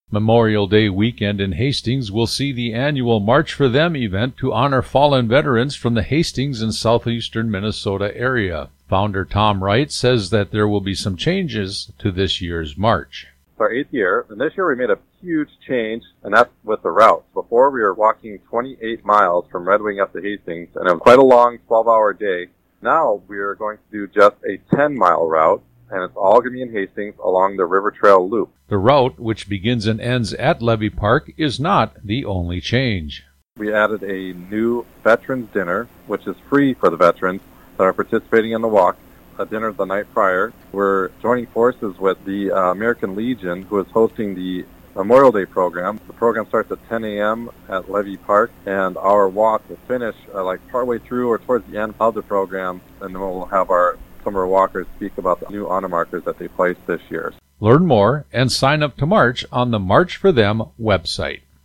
Memorial Day weekend in Hastings will see the annual March for Them event to honor fallen veterans from the Hastings and southeastern Minnesota area. Founder Tom Wright says that there will be some changes to this year's march. It's our 8th year, and this year we made a huge change, and that's with the routes. Before, we were walking 28 miles from Red Wing up to Hastings, and it was quite a long 12-hour day. Now we are going to do just a 10-mile route, and it's all going to be in Hastings along the River Trail Loop. The route, which begins and ends at Levy Park, is not the only change. We added a new Veterans Dinner, which is free for the veterans that are participating in the walk, a dinner the night prior. We're joining forces with the American Legion, who is hosting the Memorial Day program. The program starts at 10 a.m. at Levy Park, and our walk will finish like partway through or towards the end of the program, and then we'll have some of our walkers speak about the new honor markers that they placed this year. Learn more and sign up to march on the March for Them website.